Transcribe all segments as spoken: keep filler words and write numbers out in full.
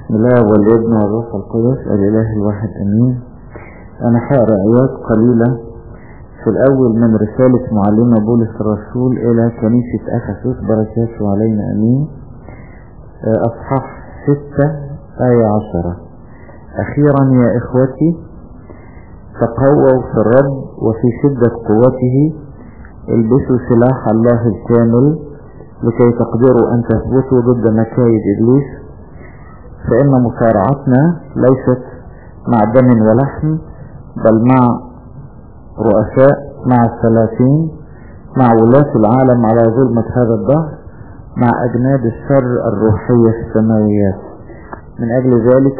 بسم الله والابن والروح القدس الإله الواحد أمين. أنا هقرأ آيات قليلة في الأول من رسالة معلمنا بولس الرسول إلى كنيسة أفسس، بركاته علينا أمين. أصحاح ستة آية عشرة: أخيرا يا إخوتي تقووا في الرب وفي شدة قوته، البسوا سلاح الله الكامل لكي تقدروا أن تثبتوا ضد مكايد إبليس، فإن مصارعتنا ليست مع دم ولحم بل مع رؤساء، مع السلاطين، مع ولاة العالم على ظلمة هذا الدهر، مع أجناد الشر الروحية في السماويات. من أجل ذلك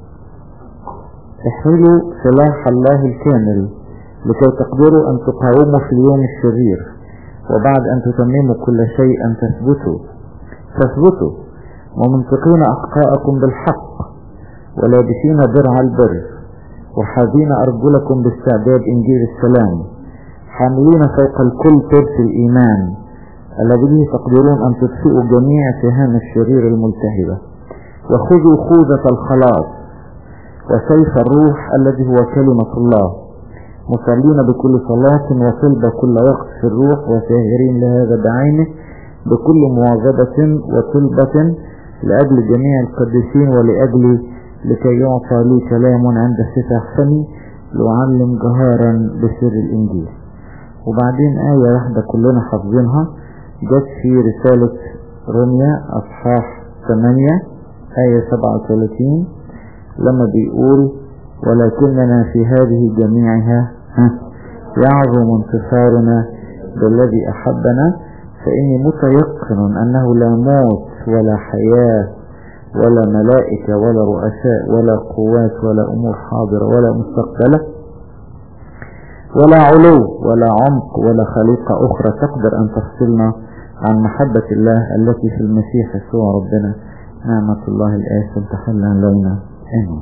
احملوا سلاح الله الكامل لكي تقدروا أن تقاوموا في اليوم الشرير، وبعد أن تتمموا كل شيء أن تثبتوا تثبتوا ومنطقين أحقاءكم بالحق، ولابسين درع البر، وحاذين أرجلكم باستعداد إنجيل السلام، حاملين فوق الكل ترس الإيمان الذي به تقدرون أن تطفئوا جميع سهام الشرير الملتهبة، وخذوا خوذة الخلاص وسيف الروح الذي هو كلمة الله، مصلين بكل صلاة وطلبة كل وقت في الروح، وساهرين لهذا بعينه بكل مواظبة وطلبة لأجل جميع القديسين، ولأجل لكي يعطى لي كلام عند فتح فمي لأعلم جهارا بسر الإنجيل. وبعدين آية واحدة كلنا حافظينها جت في رسالة روميا أصحاح ثمانية آية سبعة وثلاثين لما بيقول: ولكننا في هذه جميعها يعظم انتصارنا بالذي أحبنا، فإني متيقن أنه لا موت ولا حياة ولا ملائكة ولا رؤساء ولا قوات ولا أمور حاضرة ولا مستقبلة ولا علو ولا عمق ولا خليقة أخرى تقدر أن تفصلنا عن محبة الله التي في المسيح يسوع ربنا. نعمة الله الآية تحل علينا آمين.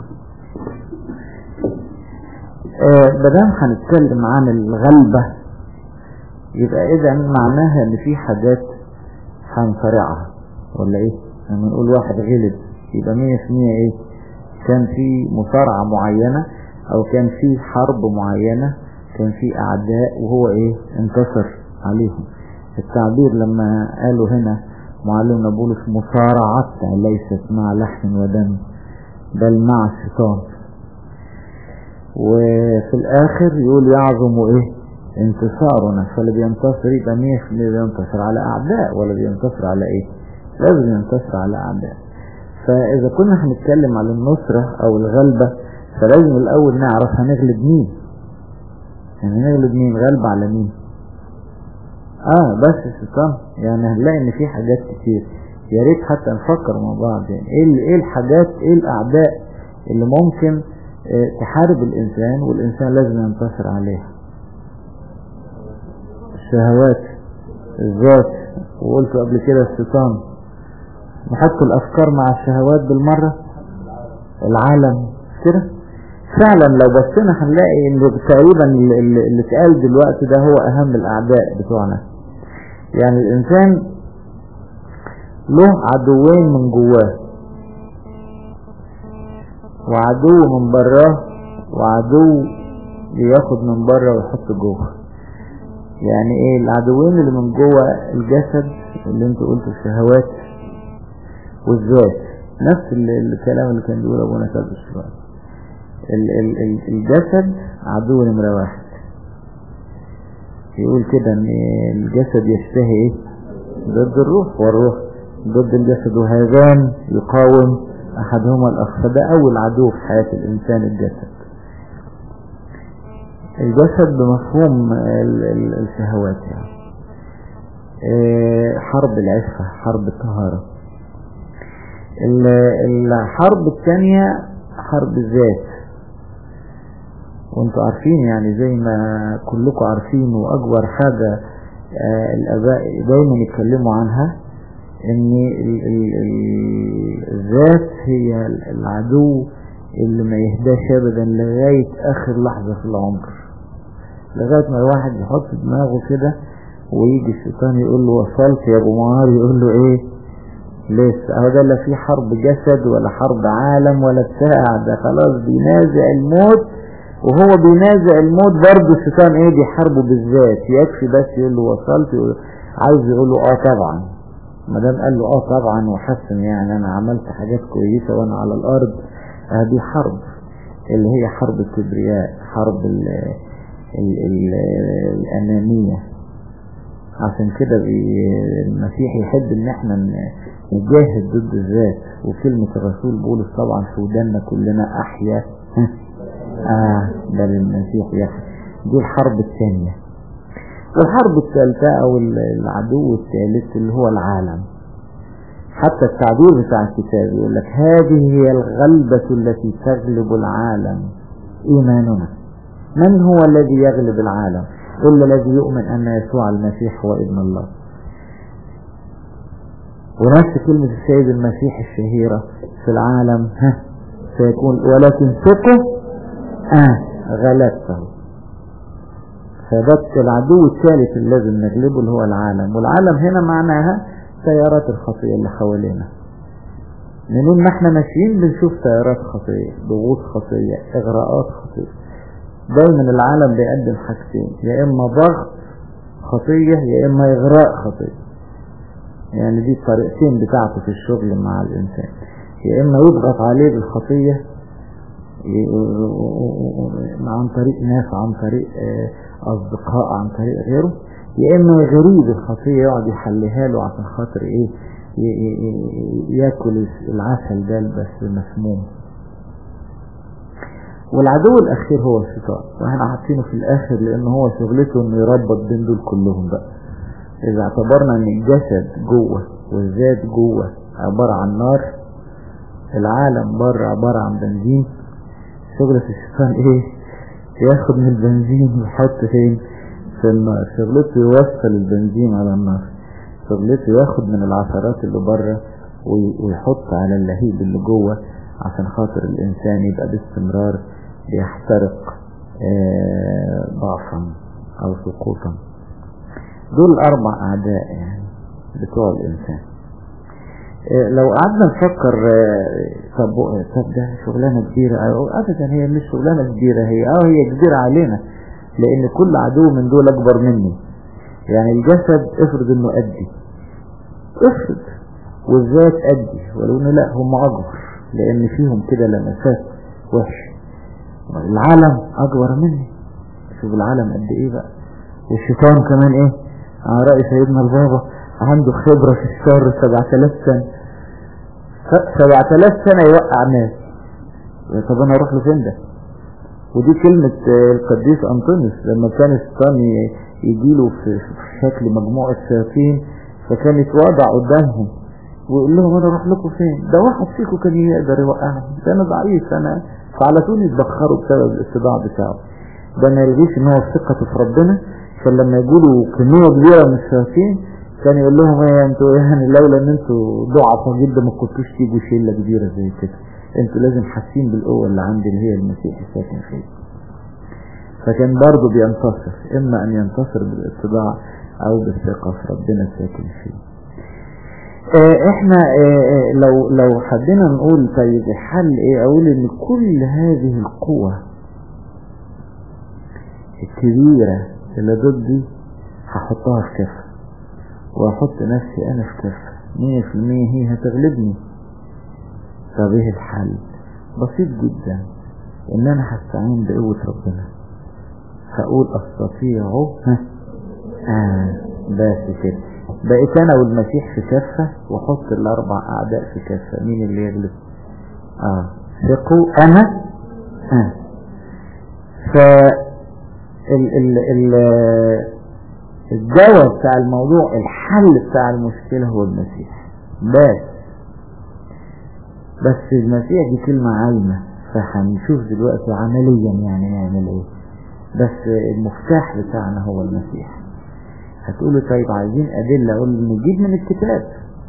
آه بدام هنتكلم عن الغلبة، يبقى إذا معناها ان في حاجات هنفرعها ولا ايه؟ لما نقول واحد غلب يبقى مية في مية ايه؟ كان في مصارعة معينة او كان في حرب معينة، كان في اعداء وهو ايه؟ انتصر عليهم. التعبير لما قالوا هنا معلمنا بولس: مصارعتنا ليست مع لحم ودم بل مع الشيطان. وفي الاخر يقول يعظم ايه؟ انتصارنا. فاللي بينتصر يبقى مية في المية بينتصر على اعداء، ولا بينتصر على ايه؟ لازم ينتصر على اعداء. فاذا كنا هنتكلم على النصرة او الغلبة، فلازم الاول نعرف هنغلب مين. يعني نغلب مين؟ غلبة على مين؟ اه بس الشيطان. يعني هنلاقي ان في حاجات كتير، يا ريت حتى نفكر مع بعض يعني ايه ايه الحاجات، ايه الاعداء اللي ممكن اه تحارب الانسان والانسان لازم ينتصر عليها. الشهوات، الذات، وقلت قبل كده الشيطان. نحط الافكار مع الشهوات بالمرة. العالم كده. فعلا لو بصينا هنلاقي ان تقريبا اللي اتقال دلوقتي ده هو اهم الاعداء بتوعنا. يعني الانسان له عدوين من جواه، وعدو من براه، وعدو بياخد من بره ويحط جوه. يعني ايه العدوين اللي من جوه؟ الجسد اللي انت قلته، الشهوات والذات، نفس الكلام اللي كان بيقول ابونا سابق الشوال. الجسد عدو نمرة واحد. يقول كده ان الجسد يشتهي ايه؟ ضد الروح، والروح ضد الجسد، وهذان يقاوم احدهما الاخر. ده اول عدو في حياة الانسان، الجسد. الجسد بمفهوم الشهوات، يعني حرب العفة، حرب الطهارة. الحرب الثانية حرب الذات، وانتوا عارفين يعني زي ما كلكم عارفين، واكبر حاجة الاباء دايما يتكلموا عنها ان الذات هي العدو اللي ما يهداش ابدا لغاية اخر لحظة في العمر، لغاية ما الواحد يحط دماغه كده ويجي الشيطان يقول له وصلت يا ابو معار، يقول له ايه؟ لسه اهو ده لا في حرب جسد ولا حرب عالم ولا بتاع، ده خلاص بينازع الموت. وهو بينازع الموت برضه الشيطان ايه بيحاربه بالذات. يكفي بس يقول له وصلت، يقول عايز يقول له اه طبعا. ما دام قال له اه طبعا وحسن يعني انا عملت حاجات كويسه وانا على الارض، اه دي حرب اللي هي حرب الكبرياء، حرب ال ال ال الانانيه. عشان كده المسيح يحب ان احنا نجاهد ضد الذات. وكلمة الرسول بولس طبعا في ودنا كلنا احيا اه ده للمسيح يحيى. دي الحرب الثانية. والحرب الثالثة او العدو الثالث اللي هو العالم. حتى التعبير بتاع الكتاب يقول لك هذه هي الغلبة التي تغلب العالم، ايماننا. من هو الذي يغلب العالم إلا الذي يؤمن أن يسوع المسيح هو ابن الله. ونفس كلمة السيد المسيح الشهيرة في العالم ها سيكون ولكن ثقوا آه غلبته. فبت العدو الثالث اللي لازم نغلبه اللي هو العالم. والعالم هنا معناها تيارات الخطية اللي حوالينا. منين ما احنا ماشيين بنشوف تيارات خطية، ضغوط خطية، اغراءات خطية. دايما العالم بيقدم حاجتين، يا اما ضغط خطية يا اما اغراء خطية. يعني دي الطريقتين بتاعته في الشغل مع الانسان، يا اما يضغط عليه بالخطية عن طريق ناس، عن طريق اصدقاء، عن طريق غيره، يا اما يغريه بالخطية يقعد يحليها له عشان خاطر ايه ياكل العسل ده بس مسموم. والعدو الاخير هو الشيطان، واحنا حاطينه في الاخر لان هو شغلته انه يربط بين دول كلهم بقى. اذا اعتبرنا ان الجسد جوه والذات جوه عبارة عن نار، العالم بره عبارة عن بنزين. شغلة الشيطان ايه؟ ياخد من البنزين ويحط فين؟ في النار. شغلته يوصل البنزين على النار. شغلته ياخد من العثرات اللي بره ويحط على اللهيب اللي جوه عشان خاطر الانسان يبقى باستمرار بيحترق آه ضعفا او سقوطا. دول اربع اعداء يعني بتوع الانسان. آه لو قعدنا نفكر آه طب طب ده شغلانه كبيره او ابدا هي مش شغلانه كبيره، هي اه هي كبيره علينا لان كل عدو من دول اكبر مني. يعني الجسد افرض انه قدي، افرض، والذات قدي، ولو انه لا هم اكبر لان فيهم كده لمسات وحش. العالم اكبر مني، شوف العالم قد ايه بقى. والشيطان كمان ايه؟ على رأي سيدنا البابا عنده خبرة في الشر سبعة آلاف سنة. سبعة آلاف سنة يوقع ناس. طب انا اروح له فين ده؟ ودي كلمة القديس أنطونيوس لما كان الشيطان يجيله في شكل مجموعة شياطين فكان يتواضع قدامهم ويقول لهم انا اروح لكم فين؟ ده واحد فيكم كان يقدر يوقعني، ده انا ضعيف انا. فعلى طول يتبخروا بسبب الاستضاع بتاعه. ده ما يرضيش ان هو ثقته في ربنا. كان لما يقولوا كمية كبيرة من الشياطين كان يقول لهم ايه انتوا يعني لولا ان انتوا ضعفوا جدا ما كنتوش تيجوا شلة كبيرة زي كده. انتوا لازم حاسين بالقوة اللي عندي اللي هي المسيح الساكن فيه. فكان برضه بينتصر، اما ان ينتصر بالاستضاع او بالثقة في ربنا الساكن فيه. اه احنا اه لو لو حبينا نقول طيب الحل ايه، اقول ان كل هذه القوة الكبيرة اللي ضدي هحطها في كفة واحط نفسي انا في كفة مية في المية هي هتغلبني. طب ايه الحل؟ بسيط جدا، ان انا هستعين بقوة ربنا. هقول استطيع ها آه بس كده. بقيت انا والمسيح في كفة واحط الاربع اعداء في كفة. مين اللي يغلب؟ اه ثقوا انا اه ف ال ال ال الجواب بتاع الموضوع، الحل بتاع المشكلة هو المسيح بس. بس المسيح دي كلمة عايمة، فهنشوف دلوقتي عمليا يعني نعمل ايه. بس المفتاح بتاعنا هو المسيح. هتقولوا طيب عايزين ادلة، اقول نجيب من الكتاب.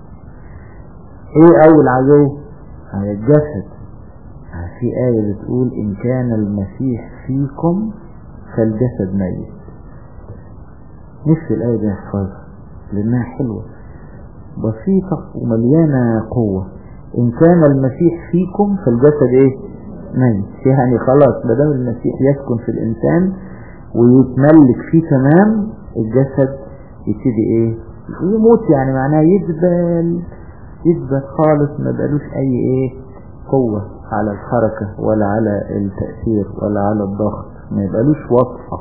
ايه اول عدو؟ على الجسد. في آية بتقول ان كان المسيح فيكم فالجسد ميت. نفس الآية دي احفظها لانها حلوة. بسيطة ومليانة قوة. إن كان المسيح فيكم فالجسد إيه؟ ميت. يعني خلاص بدل المسيح يسكن في الإنسان ويتملك فيه تمام، الجسد يبتدي إيه؟ يموت. يعني معناه يدبل يدبل خالص، ما بقالوش أي إيه قوة على الحركة ولا على التأثير ولا على الضغط، ما يبقالوش وصفة.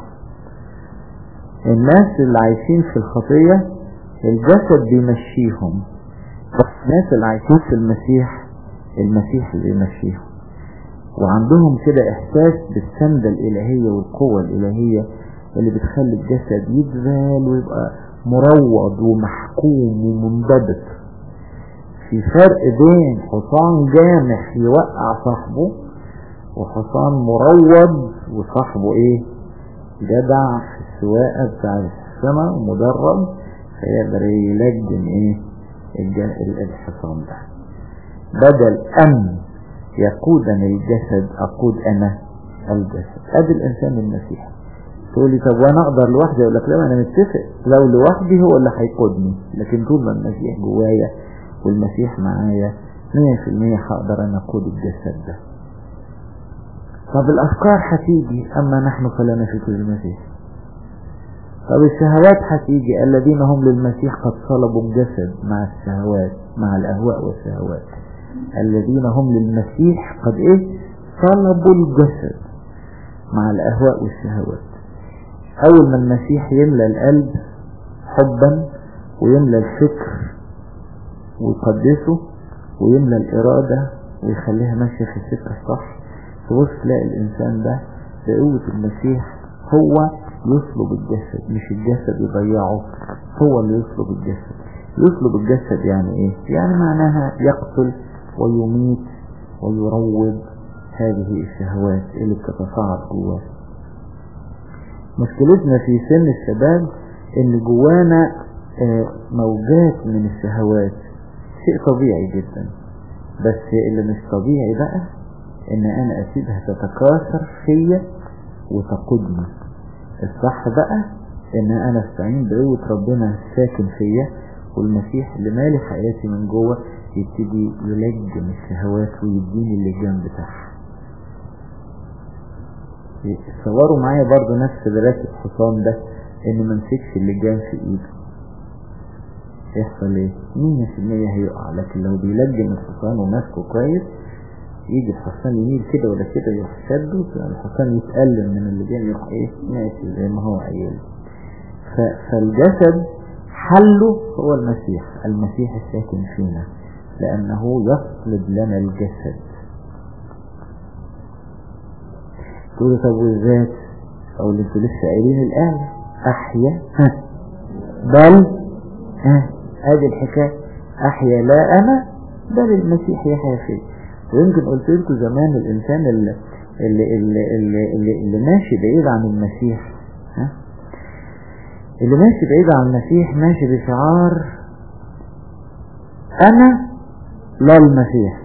الناس اللي عايشين في الخطية الجسد بيمشيهم، الناس اللي عايشين في المسيح المسيح اللي بيمشيهم، وعندهم كده احساس بالسندة الالهية والقوة الالهية اللي بتخلي الجسد يدبل ويبقى مروض ومحكوم ومنضبط. في فرق بين حصان جامح يوقع صاحبه وحصان مروض وصاحبه ايه جدع في السواقة بتاع السماء ومدرب فيقدر يلجم ايه الحصان ده. بدل ان يقودني الجسد اقود انا الجسد. ادي الانسان المسيحي. تقولي طب وانا اقدر لوحدي؟ اقول لك لا، انا متفق لو لوحدي هو اللي هيقودني، لكن طول ما المسيح جوايا والمسيح معايا مية في المية هقدر انا اقود الجسد ده. طب الافكار هتيجي، اما نحن فلا نفك المسيح. طب الشهوات هتيجي، الذين هم للمسيح قد صلبوا الجسد مع الشهوات مع الاهواء والشهوات. الذين هم للمسيح قد ايه صلبوا الجسد مع الاهواء والشهوات. اول ما المسيح يملى القلب حبا ويملى الفكر ويقدسه ويملى الارادة ويخليها ماشية في السكة الصح، تبص تلاقي الانسان ده بقوة المسيح هو يصلب الجسد، مش الجسد يضيعه، هو اللي يصلب الجسد. يصلب الجسد يعني ايه؟ يعني معناها يقتل ويميت ويروض هذه الشهوات اللي بتتصاعد جواه. مشكلتنا في سن الشباب ان جوانا موجات من الشهوات، شيء طبيعي جدا، بس اللي مش طبيعي بقى ان انا اسيبها تتكاثر فيا وتقودني. الصح بقى ان انا استعين بقوة ربنا الساكن فيا والمسيح اللي مالي حياتي من جوه يبتدي يلجم الشهوات ويديني اللجام بتاعها. تصوروا معايا برضو نفس دراسة الحصان ده، ان ما مسكش اللجام في ايده يحصل ايه؟ مية في المية هيقع. لكن لو بيلجم الحصان وماسكه كويس يجي الحصان يميل كده ولا كده يروح شده، الحصان يتألم من اللجام يروح ايه ماشي زي ما هو عيال. فالجسد حله هو المسيح، المسيح الساكن فينا، لأنه يصلب لنا الجسد. تقول طب والذات؟ أو اللي انتوا لسه قايلين الآية أحيا ها بل ها هذه الحكاية أحيا لا أنا بل المسيح يحيا فيه. ويمكن قلت لكم زمان الإنسان اللي, اللي, اللي, اللي, اللي, اللي ماشي بعيد عن المسيح، ها اللي ماشي بعيد عن المسيح ماشي بشعار أنا لا المسيح.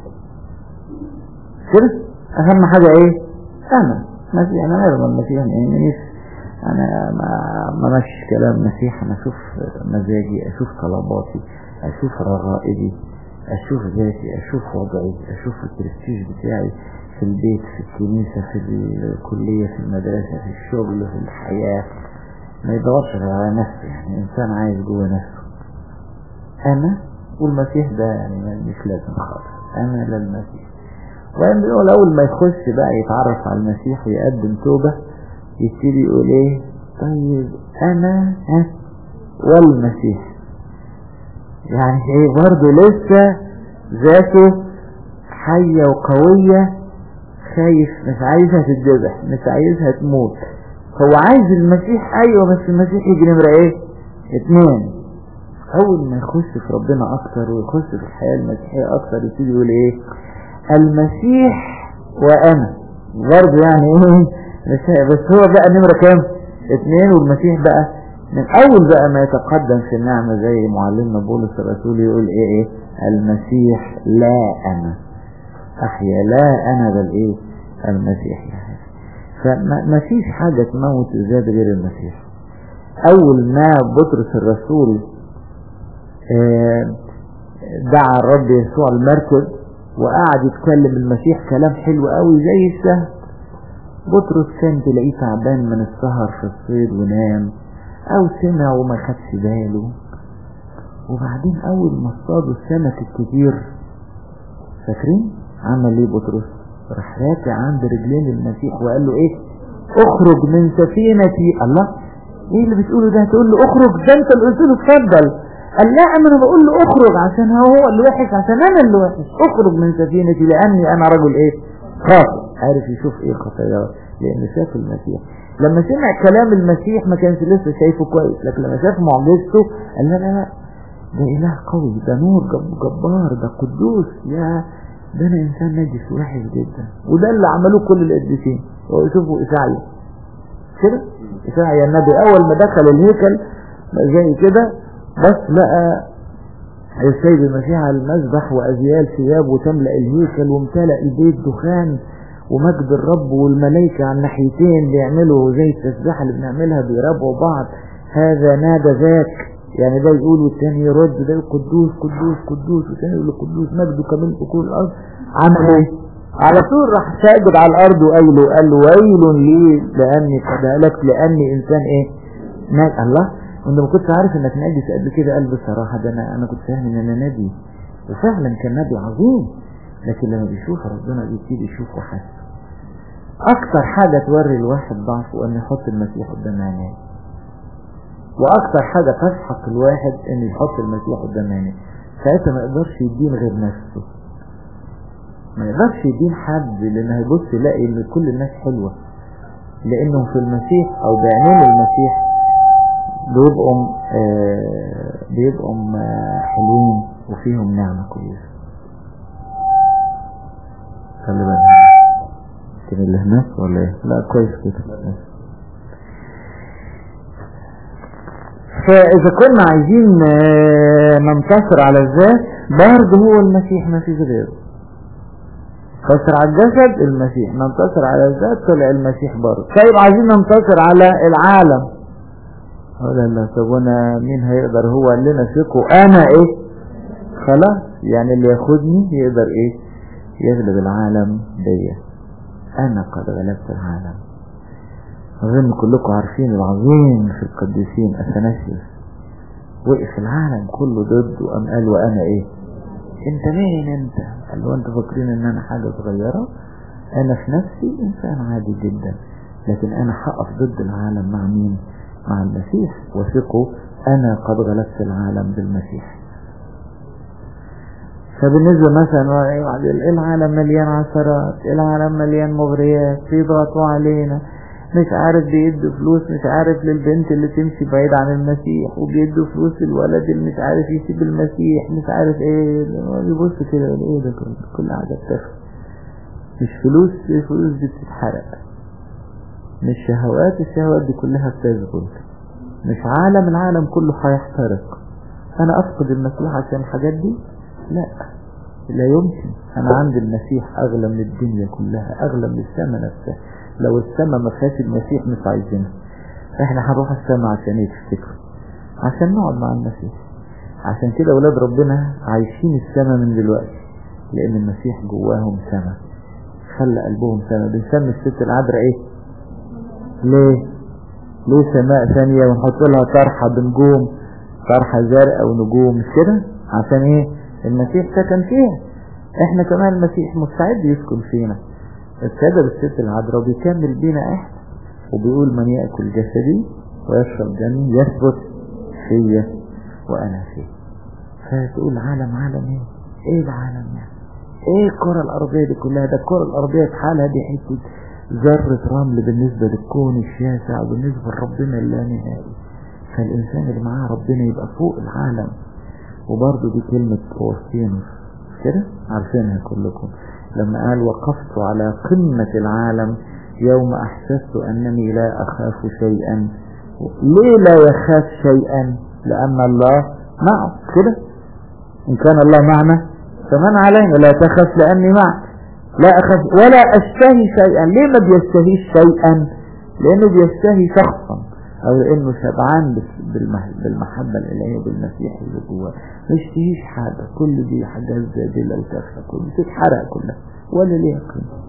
كده أهم حاجة إيه؟ أنا مسيح. أنا غير المسيح يعني أنا ما ماشي كلام مسيح. أنا أشوف مزاجي، أشوف طلباتي، أشوف رغائبي، أشوف ذاتي، أشوف وضعي، أشوف البرستيج بتاعي في البيت، في الكنيسة، في الكلية، في المدرسة، في الشغل، في الحياة. ما يدورش على نفسه، يعني إنسان عايز جوه نفسه أنا. والمسيح ده يعني مش لازم خالص أنا للمسيح. وإن بيقول أول ما يخش بقى يتعرف على المسيح ويقدم توبة يبتدي يقول إيه؟ طيب أنا ها والمسيح. يعني إيه برضه لسه ذاته حية وقوية، خايف، مش عايزها تتذبح، مش عايزها تموت. هو عايز المسيح أيوة، بس المسيح يجي نمرة إيه؟ اتنين. أول ما يخش في ربنا أكتر ويخش في الحياة المسيحية أكتر يبتدي يقول إيه؟ المسيح وأنا. برضه يعني إيه؟ بس هو بقى نمرة كام؟ اتنين. والمسيح بقى من أول بقى ما يتقدم في النعمة زي معلمنا بولس الرسول يقول إيه إيه؟ المسيح لا أنا أحيا، لا أنا بل إيه؟ المسيح يعني. فما فيش حاجة تموت الذات غير المسيح. أول ما بطرس الرسول آه دعا الرب يسوع المركب وقعد يتكلم المسيح كلام حلو قوي زي السهل. بطرس كان تلاقيه تعبان من السهر في الصيد ونام او سمع وما خدش باله، وبعدين اول ما اصطادوا السمك الكتير فاكرين عمل ايه بطرس؟ راح راكع عند رجلين المسيح وقال له ايه؟ اخرج من سفينتي. الله، ايه اللي بتقوله ده؟ تقول له اخرج؟ ده انت اللي قلت له اتفضل. قال لا، انا بقول له اخرج عشان هو اللي وحش، عشان انا اللي وحش. اخرج من سفينتي لاني انا رجل ايه؟ خاطئ. عارف يشوف ايه خطاياه؟ لان شاف المسيح. لما سمع كلام المسيح ما كانش لسه شايفه كويس، لكن لما شاف معجزته قال لا لا لا، ده اله قوي، ده نور جبار، ده قدوس، يا ده انا انسان نجس وحش جدا. وده اللي عملوه كل القديسين. وشوفوا إشعيا كده، إشعيا النبي اول ما دخل الهيكل زي كده بس لقى السيد المسيح على المذبح وازيال ثيابه تملأ الهيكل وامتلأ البيت دخان ومجد الرب، والملائكة على الناحيتين بيعملوا زي التسبيحة اللي بنعملها بيربوا بعض، هذا نادى ذاك، يعني ده يقول والتاني يرد، ده يقول قدوس قدوس قدوس والتاني يقول قدوس مجده كمان في كل الارض. عمل ايه؟ على طول راح ساجد على الارض وقال له قال له ويل لي لاني قد هلكت لاني انسان ايه؟ ناجي. الله، وانت ما كنتش عارف انك ناجي قبل كده؟ قال بصراحه ده انا انا كنت فاهم ان انا نبي، وفعلا كان نبي عظيم، لكن لما بيشوف ربنا بيبتدي يشوف وحاسه. اكتر حاجه توري الواحد ضعفه ان يحط المسيح قدام عينيه، واكتر حاجه تسحق الواحد ان يحط المسيح قدام عينيه. ساعتها ما يقدرش يدين غير نفسه، ما يقدرش يدين حد، لان هيبص يلاقي ان كل الناس حلوه، لانهم في المسيح او بعينين المسيح بيبقوا آه بيبقوا آه حلوين وفيهم نعمه كويسه. خلي بالك كده اللي هناك ولا ايه؟ لا كويس كده. فاذا كنا عايزين ننتصر على الذات برضه هو المسيح، ما فيش غيره. ننتصر على الجسد المسيح، ننتصر على الذات طلع المسيح برضه. طيب عايزين ننتصر على العالم، ولا لا؟ طب وانا مين هيقدر؟ هو قال لنا ثقوا انا ايه؟ خلاص، يعني اللي ياخدني يقدر ايه؟ يغلب العالم بيا. انا قد غلبت العالم. اظن كلكم عارفين العظيم في القديسين اثناسيوس، وقف العالم كله ضده وقام قال وانا ايه؟ انت مين انت؟ قال له انت فاكرين ان انا حاجه صغيره؟ انا في نفسي انسان عادي جدا، لكن انا هقف ضد العالم مع مين؟ مع المسيح. وثقوا انا قد غلبت العالم بالمسيح. فبالنسبة مثلا العالم مليان عثرات، العالم مليان مغريات، بيضغطوا علينا، مش عارف بيدوا فلوس مش عارف للبنت اللي تمشي بعيد عن المسيح، وبيدوا فلوس للولد اللي مش عارف يسيب المسيح، مش عارف ايه، يبص كده ايه ده كله؟ كل حاجة بتخف. مش فلوس، الفلوس دي بتتحرق، مش شهوات، الشهوات دي كلها بتزبط، مش عالم، العالم كله هيحترق. انا افقد المسيح عشان الحاجات دي؟ لا، لا يمكن. انا عندي المسيح اغلى من الدنيا كلها، اغلى من السماء نفسها. لو السماء ما فيهاش المسيح مش عايزينها. احنا هنروح السماء عشان ايه تفتكروا؟ عشان نقعد مع المسيح. عشان كده اولاد ربنا عايشين السماء من دلوقتي، لان المسيح جواهم سماء، خلى قلبهم سماء. بنسمي الست العذراء ايه؟ ليه؟ ليه سماء ثانية ونحط لها طرحة بنجوم، طرحة زرقاء ونجوم، مش كده؟ عشان ايه؟ المسيح سكن فيها. احنا كمان المسيح مستعد يسكن فينا. ابتدى بالست العذراء وبيكمل بينا احنا، وبيقول من يأكل جسدي ويشرب دمي يثبت فيا وانا فيه. فتقول عالم عالم ايه؟ ايه العالم يعني؟ ايه الكرة الارضية دي كلها؟ ده الكرة الارضية في حالها دي حتة ذرة رمل بالنسبة للكون الشاسع وبالنسبة لربنا اللانهائي. فالانسان اللي معاه ربنا يبقى فوق العالم. وبرضه دي كلمة أوسطينوس كده عارفينها كلكم، لما قال وقفت على قمة العالم يوم أحسست أنني لا أخاف شيئا. ليه لا يخاف شيئا؟ لأن الله معه كده. إن كان الله معنا فمن علينا؟ لا تخف لأني معك، لا أخاف ولا أشتهي شيئا. ليه ما بيستهيش شيئا؟ لأنه بيستهي شخصا. او لانه شبعان بالمحبة الالهية بالمسيح اللي جواه، مش فيش حاجة، كل دي حاجات زادلة وتافهة كلها تتحرق كلها ولا ليها قيمة.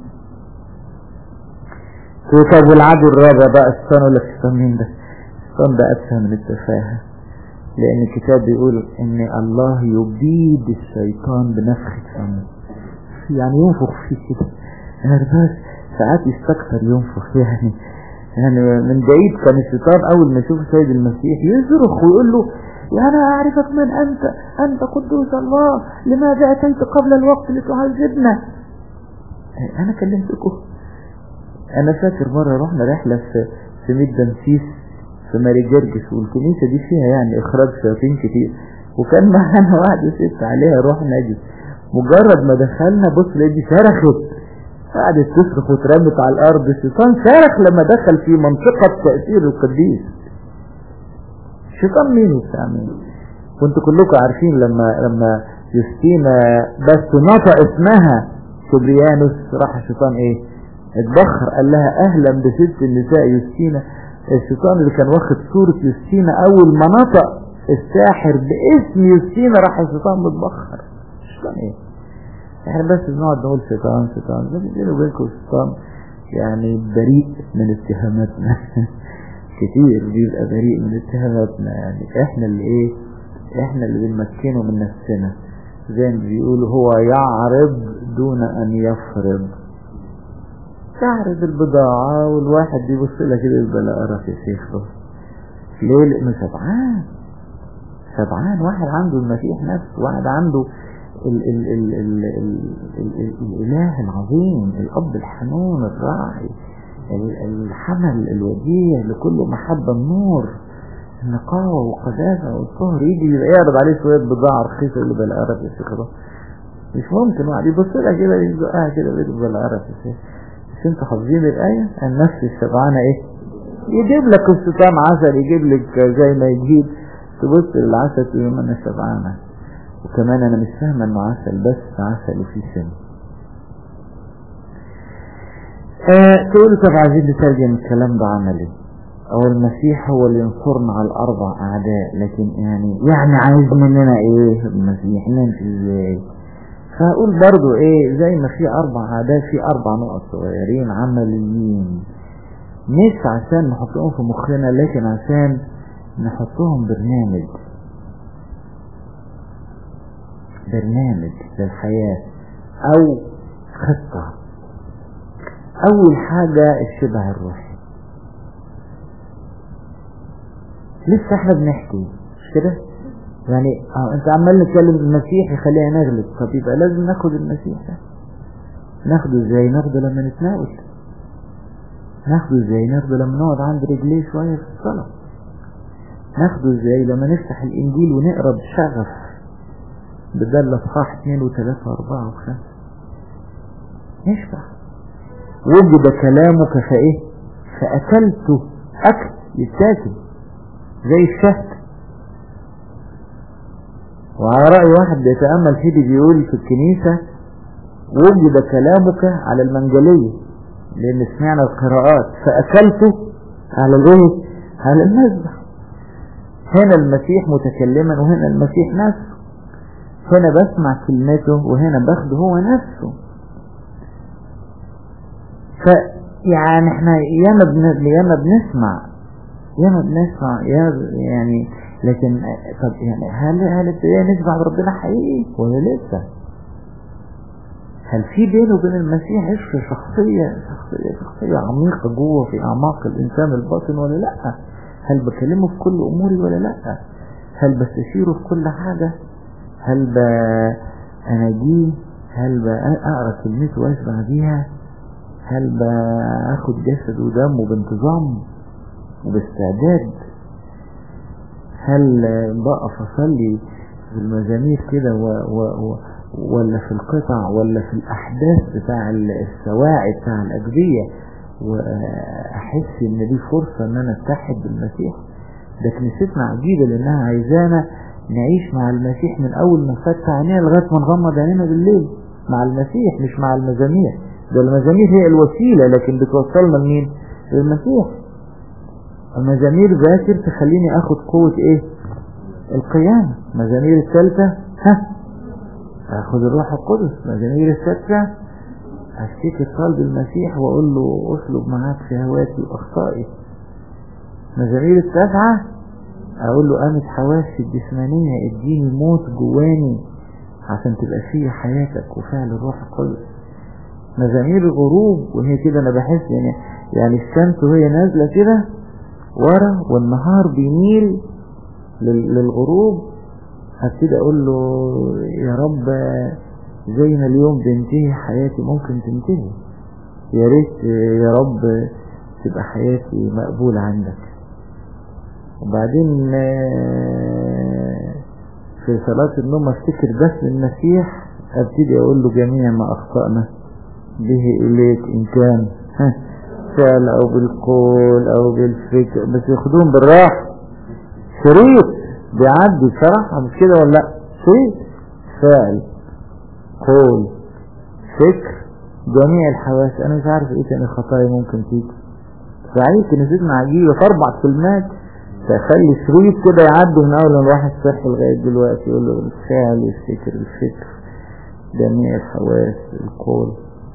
طب والعدو الرابع بقى الشيطان، ولا الشيطان مين ده؟ الشيطان ده اتفه من التفاهة، لان الكتاب بيقول ان الله يبيد الشيطان بنفخة فمه، يعني ينفخ فيه كده. انا بس ساعات يستكتر ينفخ يعني يعني من بعيد كان الشيطان اول ما يشوف سيد المسيح يصرخ ويقول له يا انا اعرفك من انت، انت قدوس الله، لماذا اتيت قبل الوقت لتعذبنا؟ انا كلمتكم. انا فاكر مرة رحنا رحلة في في ميت دمسيس في ماري جرجس، والكنيسة دي فيها يعني اخراج شياطين كتير، وكان معانا واحدة ست عليها روح نجس. مجرد ما دخلنا بص لقيت صرخت، قعدت تصرخ وترمت على الارض. الشيطان صرخ لما دخل في منطقة تأثير القديس. الشيطان مين وبتاع مين؟ كنتوا كلكم عارفين لما لما يوستينا بس نطق اسمها كبريانوس راح الشيطان ايه؟ اتبخر، قال لها اهلا بست النساء يوستينا. الشيطان اللي كان واخد صورة يوستينا اول ما نطق الساحر باسم يوستينا راح الشيطان متبخر. الشيطان ايه؟ احنا بس بنقعد نقول شيطان شيطان، بس بيني وبينكم الشيطان يعني بريء من اتهاماتنا كتير بيبقى بريء من اتهاماتنا، يعني احنا اللي ايه، احنا اللي بنمكنه من نفسنا. زي ما بيقولوا هو يعرض دون ان يفرض، تعرض البضاعة والواحد بيبص لها كده يبقى لا أعرف يا شيخ بس ليه؟ لأنه شبعان شبعان واحد عنده المسيح نفسه، واحد عنده ال ال ال ال ال ال ال الإله العظيم، الأب الحنون الراعي، الحمل الوديع لكل محبة، النور، النقاوة والقداسة والطهر، يجي يعرض عليه شوية بضاعة رخيصة اللي بالعرف يا شيخ. مش ممكن واحد يبص لها كده يزقها كده بيده بالعرف يا شيخ. مش انتوا حافظين الآية؟ النفس الشبعانة ايه؟ يجيب لك الشيطان عسل، يجيب لك زي ما يجيب، تبص للعسل تقول انا شبعانة. وكمان انا مش فاهمه انه عسل بس، عسل وفيه سم. اه تقول طب عايزين نترجم الكلام ده عملي، او المسيح هو اللي ينصرنا على الاربع اعداء، لكن يعني يعني عايز مننا ايه المسيح؟ نمشي ازاي؟ فاقول برضو ايه، زي ما في اربع اعداء في اربع نقط صغيرين عمليين، مش عشان نحطهم في مخنا لكن عشان نحطهم برنامج برنامج للحياة او خطة. اول حاجة الشبع الروحي. لسه احنا بنحكي مش كده يعني، اه انت عمال نتكلم المسيح يخليها نغلب، طب يبقى لازم ناخد المسيح ده. ناخده ازاي؟ ناخده لما نتناول. ناخده ازاي؟ ناخده لما نقعد عند رجليه شوية في الصلاة. ناخده ازاي؟ لما نفتح الانجيل ونقرأ بشغف، بدل اصحاح اثنين وثلاثة واربعة وخمسة نشبع. وجد كلامك فايه؟ فاكلته، اكل يتاكل زي الشهد. وعلى رأي واحد بيتأمل فيه بيقول في الكنيسة وجد كلامك على المنجلية، لان سمعنا القراءات فاكلته على الايه؟ على المذبح. هنا المسيح متكلما وهنا المسيح نفسه، هنا بسمع كلمته وهنا باخده هو نفسه. فيعني احنا ياما بن... ياما بنسمع ياما بنسمع يعني، لكن طب يعني هل هل ابتدينا نسمع بربنا حقيقي ولا لسه؟ هل في بينه وبين المسيح عشق شخصية شخصية شخصية عميقة جوه في أعماق الإنسان الباطن ولا لأ؟ هل بكلمه في كل أموري ولا لأ؟ هل بستشيره في كل حاجة؟ هل بأناجيه؟ هل بأقرأ كلمته وأشبع بيها؟ هل بأخد جسد ودمه بانتظام وباستعداد؟ هل بقف أصلي في المزامير كده و... و... و... ولا في القطع ولا في الأحداث بتاع السواعي بتاع الأجبية، وأحس إن دي فرصة إن أنا أتحد بالمسيح؟ ده كنيستنا عجيبة لأنها عايزانا نعيش مع المسيح من أول ما نفتح عينينا لغاية ما نغمض عينينا بالليل مع المسيح، مش مع المزامير. ده المزامير هي الوسيلة لكن بتوصلنا لمين؟ للمسيح. المزامير ذاكر تخليني اخد قوة ايه؟ القيامة. مزامير الثالثة ها اخد الروح القدس. مزامير السادسة افتكر قلب المسيح واقول له اسلب معاك شهواتي واخطائي. مزامير التاسعة اقول له قامت حواسي الجسمانية، اديني موت جواني عشان تبقى فيه حياتك وفعل الروح القدس. مزامير الغروب وهي كده انا بحس يعني يعني الشمس وهي نازلة كده ورا والنهار بيميل للغروب، هبتدي اقول له يا رب زي ما اليوم بينتهي حياتي ممكن تنتهي، يا ريت يا رب تبقى حياتي مقبولة عندك. وبعدين في صلاة النوم افتكر بس المسيح، ابتدي اقول له جميع ما اخطأنا به اليك ان كان فعل او بالقول او بالفكر، بس ياخدوهم بالراحة. شريط بيعدي بصراحة مش كده ولا لا؟ شريط فعل قول فكر جميع الحواس. انا مش عارف ايه تاني خطايا ممكن تيجي. سعيد كنيستنا عجيبة في اربع كلمات تخلي شريط كده يعدي من اول الواحد صحي لغاية دلوقتي، يقول له الفعل الفكر الفكر جميع الحواس القول.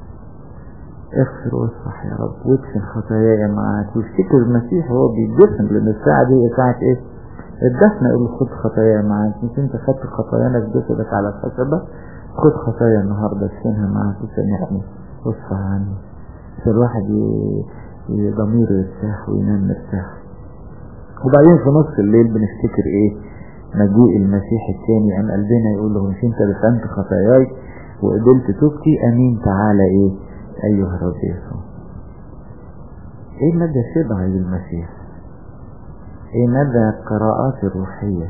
اغفر واصفح يا رب وادفن خطاياي معاك. وافتكر المسيح وهو بيدفن، لان الساعة دي ساعة ايه؟ الدفن. يقول له خد خطاياي معاك، مش انت خدت خطايانا في جسدك على الخشبة، خد خطايا النهاردة ادفنها معاك وسامحني واصفح عني، فالواحد ضميره يرتاح وينام مرتاح. وبعدين في نص الليل بنفتكر ايه؟ مجيء المسيح الثاني. ام قلبنا يقول له مش انت دفنت خطاياي وقبلت توبتي؟ امين تعالى ايه ايها الرب يسوع. ايه مدى شبعي بالمسيح؟ ايه مدى قراءات الروحية؟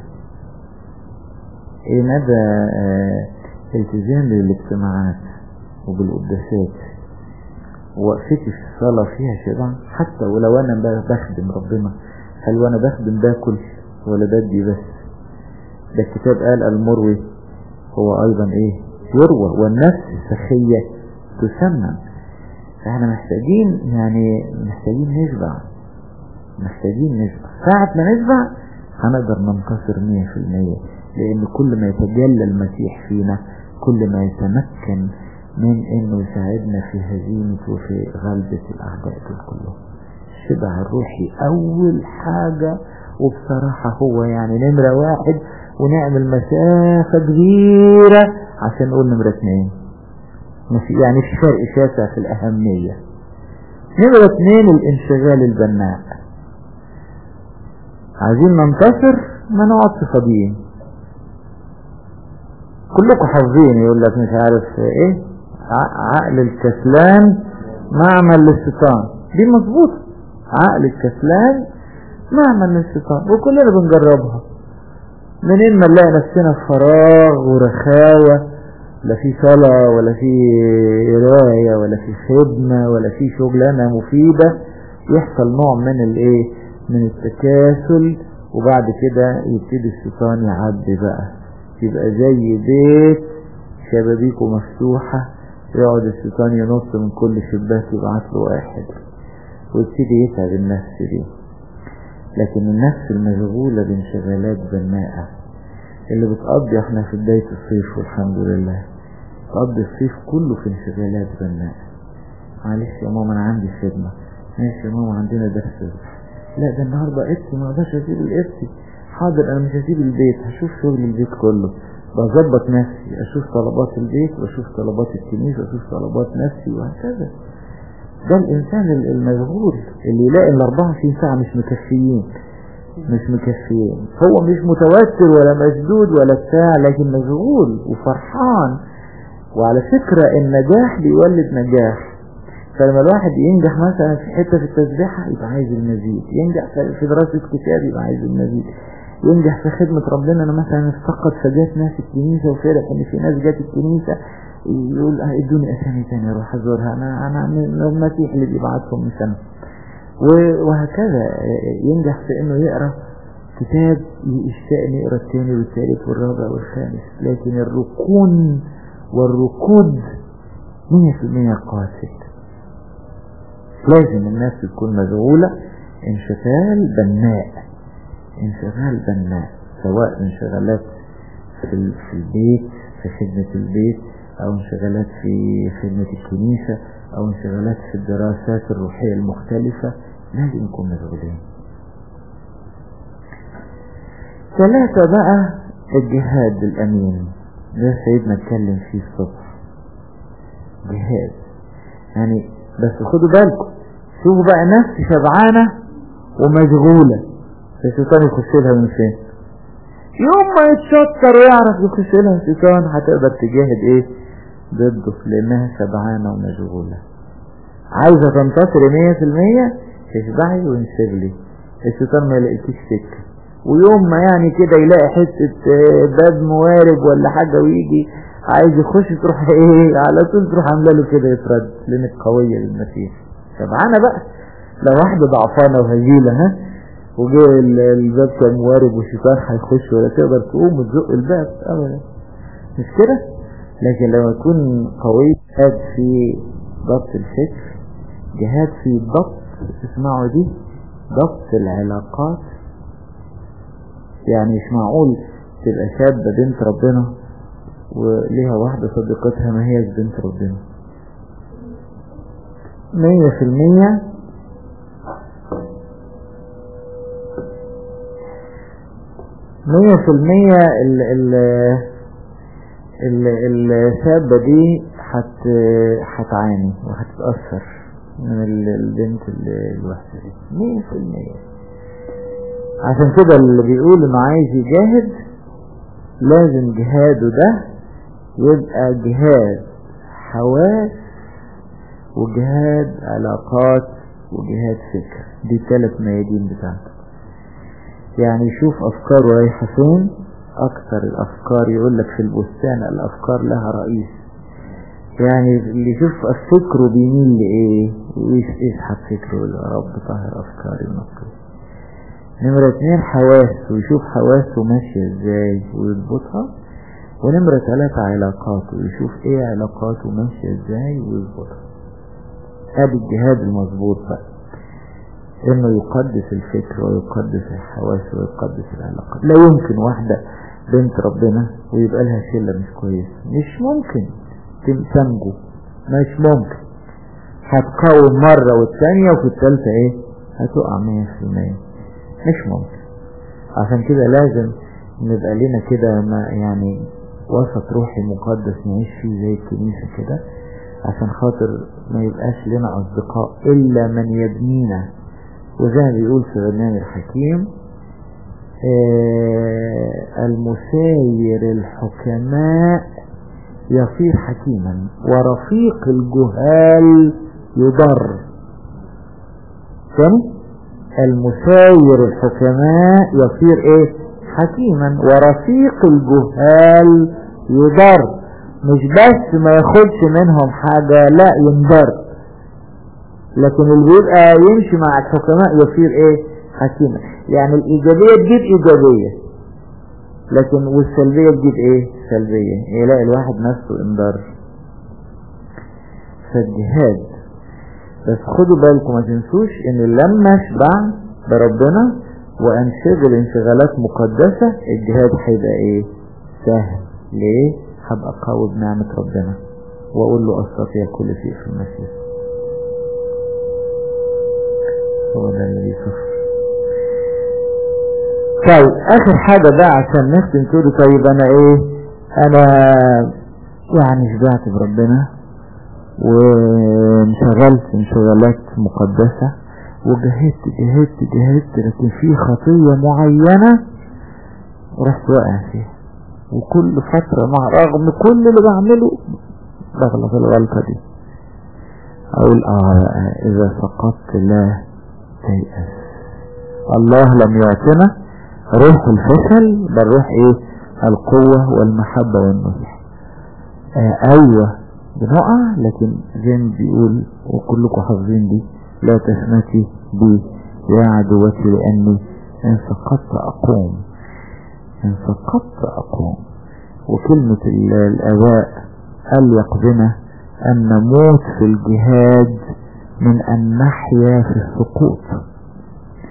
ايه مدى اه التزام بالاجتماعات وبالقداسات؟ وقفتي في الصلاة فيها شبع؟ حتى ولو انا بخدم ربنا، هل وانا بخدم باكل ولا بدي بس؟ ده الكتاب قال المروي هو ايضا ايه؟ يروى، والنفس السخية تسمن. فاحنا محتاجين يعني محتاجين نشبع، محتاجين نشبع. ساعة ما نشبع هنقدر ننتصر مية في المية، لان كل ما يتجلى المسيح فينا كل ما يتمكن من انه يساعدنا في هزيمة وفي غلبة الاعداء دول كلهم. الشبع الروحي اول حاجة، وبصراحة هو يعني نمرة واحد، ونعمل مسافة كبيرة عشان نقول نمرة اتنين. يعني في فرق شاسع في الاهمية. نمرة اتنين الانشغال البناء. عايزين ننتصر ما نقعدش فاضيين. كلكم حافظين يقول لك مش عارف ايه، عقل الكسلان معمل للشيطان. دي مظبوط، عقل الكسلان معمل للشيطان، وكلنا بنجربها. منين ما نلاقي نفسنا في فراغ ورخاوة، لا في صلاة ولا في قراية ولا في خدمة ولا في شغلانة مفيدة، يحصل نوع من الايه من التكاسل، وبعد كده يبتدي الشيطان يعدي بقى، يبقى زي بيت شبابيكه مفتوحة، يقعد الشيطان ينص من كل شباك يبعت له واحد ويبتدي يتعب النفس دي. لكن النفس المشغولة بانشغالات بناءة اللي بتقضي، احنا في بداية الصيف والحمد لله تقضي الصيف كله في انشغالات بناءة. معلش يا ماما انا عندي خدمة، ماشي يا ماما عندنا درس، لا ده النهاردة قبتي ما اقدرش اسيب القبتي، حاضر انا مش هسيب البيت، هشوف شغل البيت كله، بظبط نفسي، اشوف طلبات البيت واشوف طلبات الكنيسة واشوف طلبات نفسي وهكذا. ده الانسان المشغول اللي يلاقي ال أربعة وعشرين ساعة مش مكفيين، مش مكفيين، هو مش متوتر ولا مشدود ولا بتاع، لكن مشغول وفرحان. وعلى فكرة النجاح بيولد نجاح. فلما الواحد ينجح مثلا في حتة في التسبيحة يبقى عايز المزيد، ينجح في دراسة كتاب يبقى عايز المزيد، ينجح في خدمة ربنا. انا مثلا افتقد فجات ناس الكنيسة وفرح ان في ناس جات الكنيسة، يقول ادوني اسامي تانية اروح ازورها، انا انا من المسيح اللي بيبعتهم مش انا. وهكذا ينجح في انه يقرأ كتاب يشتاق ان يقرأ الثاني والثالث والرابع والخامس. لكن الركون والركود مية في المية قاسد. لازم الناس تكون مشغولة انشغال بناء، انشغال بناء، سواء انشغالات في, في البيت، في خدمة البيت، او انشغالات في خدمة الكنيسة، او انشغالات في الدراسات الروحية المختلفة. لازم نكون مشغولين. ثلاثة بقى الجهاد الامين، ده سيدنا اتكلم فيه الصبح. جهاد يعني، بس خدوا بالكم، شوفوا بقى ناس شبعانة ومشغولة، الشيطان يخش لها من فين؟ يوم ما يتشطر ويعرف يخش لها الشيطان هتقدر تجاهد ايه ضده، لانها شبعانة ومشغولة. عايزة تنتصر مية في المية، تشبعي وانشغلي، الشيطان ما يلاقيكيش سكة. ويوم ما يعني كده يلاقي حتة باب موارب ولا حاجة ويجي عايز يخش، تروح ايه على طول تروح عامله له كده يترد، لانك قوية للمسيح. شبعانة بقى. لو واحدة ضعفانة وهزيلة ها وجه الباب كان موارب والشيطان هيخش ولا تقدر تقوم وتزق الباب ابدا، مش كده؟ لكن لما يكون قوي، جهاد في ضبط الفكر، جهاد في ضبط، اسمعوا دي، ضبط العلاقات. يعني مش معقول تبقى شابة بنت ربنا وليها واحدة صديقتها ما هيش بنت ربنا. مية في المية مية في المية الشابة دي حت هتعاني وهتتأثر من البنت الوحشة دي مية في المية. عشان كده اللي بيقول انه عايز يجاهد لازم جهاده ده يبقى جهاد حواس وجهاد علاقات وجهاد فكر. دي ثلاث ميادين بتاعته. يعني يشوف افكاره رايحة فين. اكثر الافكار يقول لك في البستان الافكار لها رئيس. يعني اللي يشوف فكره بيميل لايه ويسحب فكره، يا رب طهر افكاري ونقي. نمرة اتنين حواس، ويشوف حواسه ماشية ازاي ويضبطها. ونمرة ثلاثة علاقاته، ويشوف ايه علاقاته ماشية ازاي ويضبطها. ادي الجهاد المظبوط بقى، انه يقدس الفكر ويقدس الحواس ويقدس العلاقات. لا يمكن واحدة بنت ربنا ويبقى لها شلة مش كويس، مش ممكن تنجو، مش ممكن. هتقاوم مرة والثانية وفي الثالثة ايه هتقع مية في المية، مش ممكن. عشان كده لازم نبقى لنا كده يعني وسط روحي مقدس نعيش فيه زي الكنيسة كده، عشان خاطر ما يبقاش لنا أصدقاء إلا من يبنينا. وزي ما بيقول في برنامج الحكيم آه المساير الحكماء يصير حكيما ورفيق الجهال يضر. ثاني المساير الحكماء يصير ايه حكيما ورفيق الجهال يضر. مش بس ما ياخدش منهم حاجة، لا ينضر. لكن اللي بيبقى يمشي مع الحكماء يصير ايه حكيما. يعني الايجابية تجيب ايجابية، لكن والسلبية تجيب ايه سلبية، يلاقي الواحد نفسه انضر. فالجهاد بس خدوا بالكم ما تنسوش ان لما اشبع بربنا وانشغل انشغالات مقدسة الجهاد هيبقى ايه سهل. ليه؟ هبقى قوي بنعمة ربنا واقول له استطيع كل شيء في المسيح. هو ده اللي يصفر. طيب اخر حاجة بقى عشان نختم تقولوا طيب انا ايه انا يعني شبعت بربنا وانشغلت انشغالات مقدسة وجهدت جهدت جهدت لكن في خطية معينة ورحت واقع فيها، وكل فترة مع رغم كل اللي بعمله بغلط الغلطة دي. اقول اه اذا سقطت لا تيأس، الله لم يعطنا روح الفشل بل روح ايه القوة والمحبة والنصح. آه ايوه بنقع، لكن زي ما بيقول وكلكم حافظين دي لا تشمتي بي يا عدوتي لاني ان سقطت اقوم، ان سقطت اقوم. وكلمة الاباء قال يقضنا ان نموت في الجهاد من ان نحيا في السقوط.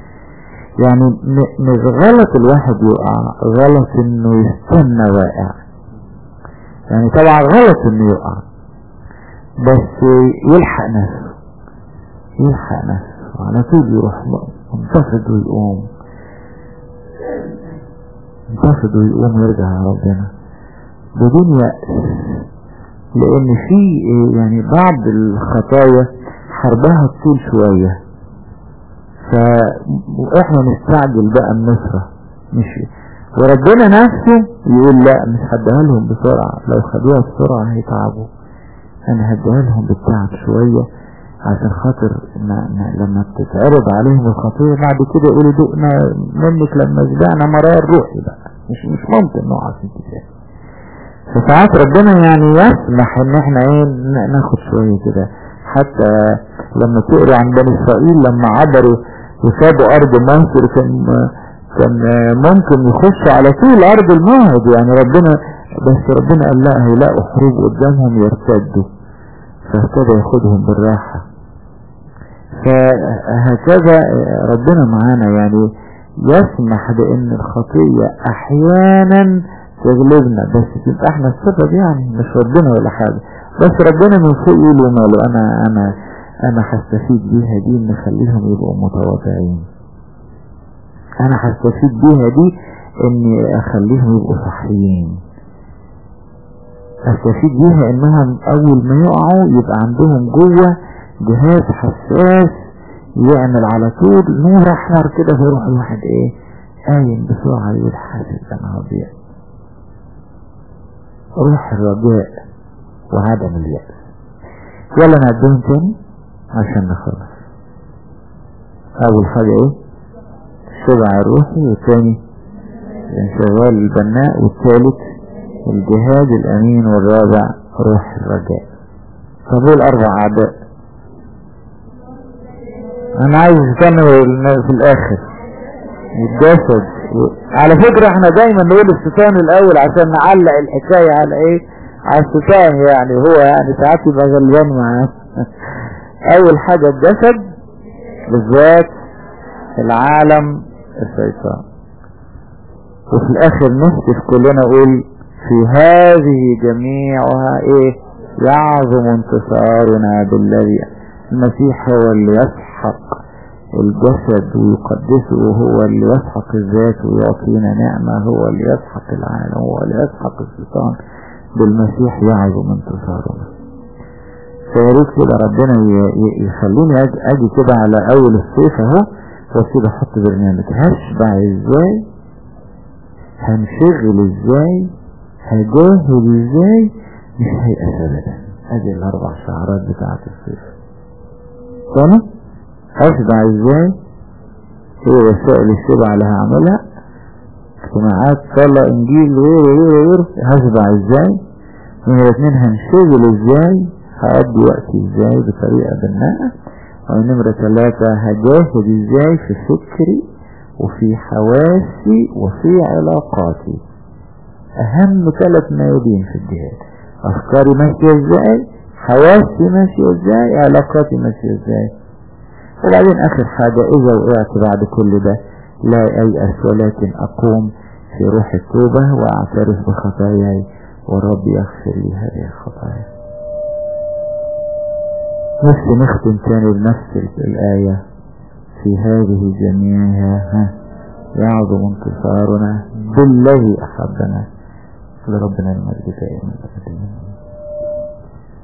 يعني مش غلط الواحد يقع، غلط انه يستنى واقع. يعني طبعا غلط انه يقع، بس يلحق نفسه، يلحق نفسه على طول، يروح منتفض ويقوم، منتفض ويقوم ويرجع على ربنا بدون يأس. لان في يعني بعض الخطايا حربها طول شوية، فاحنا نستعجل بقى النصرة، مش وربنا نفسه يقول لا مش هديها لهم بسرعة، لو خدوها بسرعة هيتعبوا، انا هديها لهم بالتعب شوية عشان خاطر لما تتعرض عليهم الخطية بعد كده يقولوا دقنا منك لما شبعنا مرار روحي بقى، مش مش ممكن نقع في انتفاع. فساعات ربنا يعني يسمح ان احنا ايه ناخد شوية كده. حتى لما تقروا عن بني اسرائيل لما عبروا وسابوا ارض مصر كان كان ممكن يخشوا على طول ارض الموعد، يعني ربنا بس ربنا قال لا هيلاقوا حروب قدامهم يرتدوا، فابتدى ياخدهم بالراحة. فهكذا ربنا معانا، يعني يسمح بان الخطية احيانا تغلبنا، بس تبقى احنا السبب، يعني مش ربنا ولا حاجة، بس ربنا من فوق يقول وماله انا انا انا هستفيد بيها دي ان اخليهم يبقوا متواضعين، انا هستفيد بيها دي اني اخليهم يبقوا صحيين، استفيد بيها انهم اول ما يقعوا يبقى عندهم جوه جهاز حساس يعمل على طول نور احمر كده، فيروح الواحد ايه قايم بسرعة يقول حاسس انا هضيع. روح الرجاء وعدم اليأس. يلا نعدهم تاني عشان نخلص. اول حاجة ايه؟ الشبع الروحي، والتاني الانشغال البناء، والثالث الجهاد الامين، والرابع روح الرجاء. طب ايه الاربع اعداء؟ انا عايز استنى في الاخر الجسد. على فكرة احنا دايما نقول الشيطان الاول عشان نعلق الحكاية على ايه؟ على الشيطان، يعني هو يعني ساعات يبقى غلبان معاه. اول حاجة الجسد بالذات، العالم، الشيطان. وفي الاخر نهتف كلنا نقول في هذه جميعها ايه؟ يعظم انتصارنا بالذي المسيح هو اللي يسحق الجسد ويقدسه، وهو اللي يسحق الذات ويعطينا نعمة، هو اللي يسحق العالم، هو اللي يسحق الشيطان. بالمسيح يعظم انتصارنا. فياريت كده ربنا يخليني اجي كده على اول الصيف اهو وكده احط برنامج هشبع ازاي، هنشغل ازاي، هجاهد ازاي، مش هيأس ابدا. ادي الاربع شعارات بتاعت الصيف. تاني هشبع ازاي، هي وسائل الشبع اللي هعملها، اجتماعات صلاة انجيل غير غير غير هشبع ازاي. نمرة اتنين هنشغل ازاي، هقضي وقتي ازاي بطريقة بناءة. ونمرة ثلاثة هجاهد ازاي في فكري وفي حواسي وفي علاقاتي. اهم ثلاث ميادين في الجهاد، افكاري ماشية ازاي، حواسي ماشية ازاي، علاقاتي ماشية ازاي. وبعدين اخر حاجة اذا وقعت بعد كل ده لا ايأس ولكن اقوم في روح التوبة واعترف بخطاياي ورب يغفر لي هذه الخطايا. نفسي نختم تاني بنفس الآية في هذه جميعها يعظم انتصارنا بالذي أحبنا. لربنا المجد دائما.